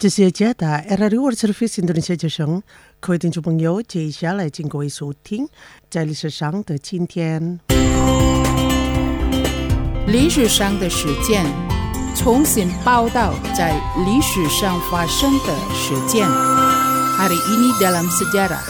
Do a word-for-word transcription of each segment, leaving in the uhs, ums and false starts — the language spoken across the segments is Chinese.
这些家的 R R World Service Indonesia 之声，各位听众朋友，接下来请各位收听在历史上的今天。 历史上的事件，重新报道在历史上发生的事件。Hari ini dalam sejarah。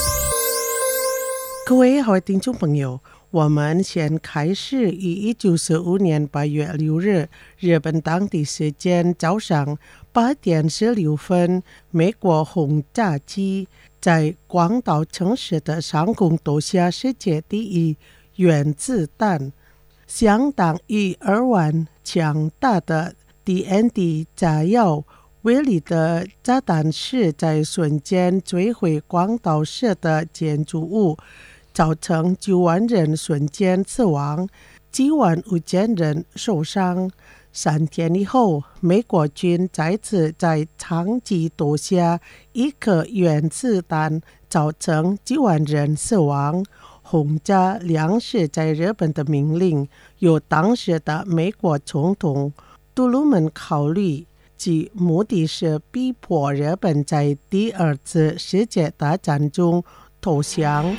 各位好听众朋友，我们先开始于一九四五年八月六日，日本当地时间早上八点十六分，美国轰炸机在广岛城市的上空投下世界第一原子弹，相当于二万强大的 D N T 炸药威力的炸弹是在瞬间摧毁广岛市的建筑物，造成九万人瞬间死亡，几万五千人受伤。三天以后，美国军再次在长崎投下一颗原子弹，造成几万人死亡。轰炸粮食在日本的命令由当时的美国总统杜鲁门考虑，其目的是逼迫日本在第二次世界大战中投降。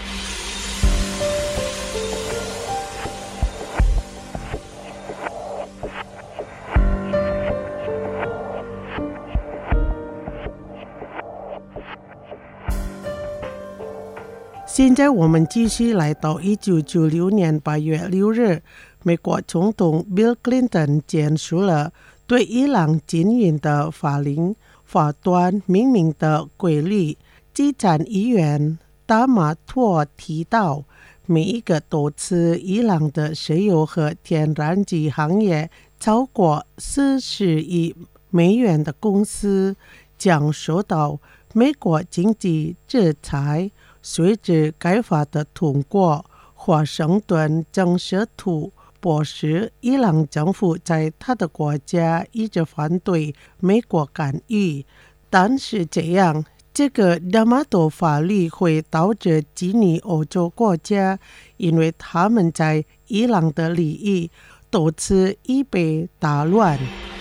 现在我们继续来到一九九六年八月六日，美国总统 Bill Clinton 签署了对伊朗禁运的法令，法端明明的规律。基参议员达马托提到，每一个投资伊朗的石油和天然气行业超过四十亿美元的公司将受到美国经济制裁。随着该法的通过，华盛顿正试图迫使伊朗政府在他的国家一直反对美国干预。但是这样，这个达马托法律会导致几逆欧洲国家，因为他们在伊朗的利益多次已被打乱。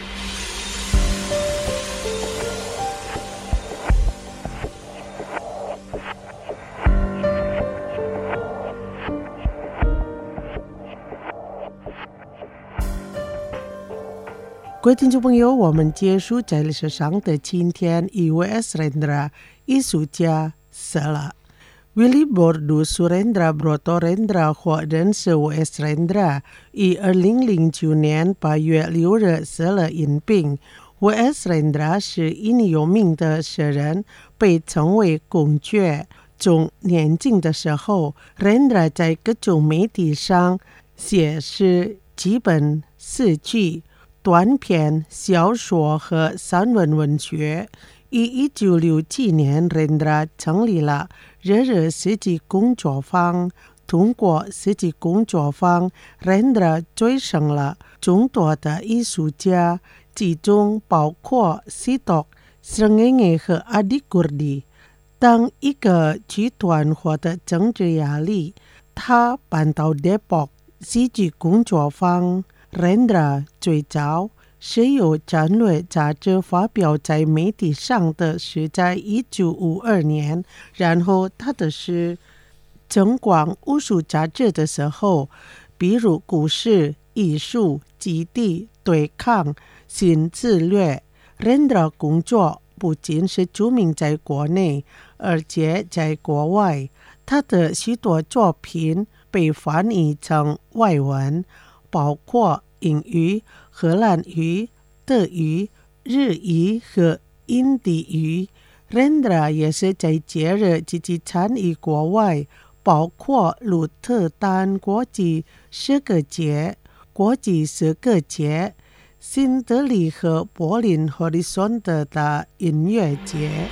各位听众朋友，我们结束在历史上的今天，一位 Surendra 艺术家死了。Willibordu Surendra Brotorendra 或人是 W S Surendra 于二零零九年八月六日死了因病。W S Surendra 是印尼有名的诗人，被称为公爵。从年轻的时候 Rendra 在各种媒体上写诗、几本诗句、短篇小说和散文文学。于一九六七年 Rendra 成立了日日诗集工作坊。通过诗集工作坊 Rendra 追上了众多的艺术家，其中包括西多、Srengenge 和阿迪古迪。当一个剧团获得政治压力，他搬到 Depok 诗集工作坊。Rendra 最早是由战略杂志发表在媒体上的是在一九五二年，然后他的诗增广无数杂志的时候，比如故事、艺术、基地、对抗、新自略。Rendra 工作不仅是著名在国内，而且在国外，他的许多作品被翻译成外文，包括英语、荷兰语、德语、日语和印地语。Rendra 也是在节日积极参与国外，包括鹿特丹国际诗歌节、国际诗歌节、新德里和柏林 Horizont 的音乐节。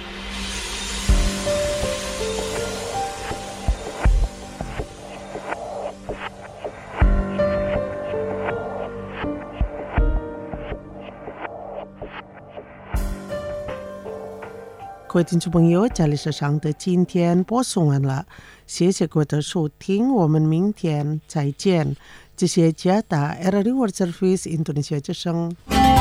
各位听众朋友，这里是上的今天播送完了，谢谢各位的收听，我们明天再见。这些加达 R R World Service Indonesia 之声。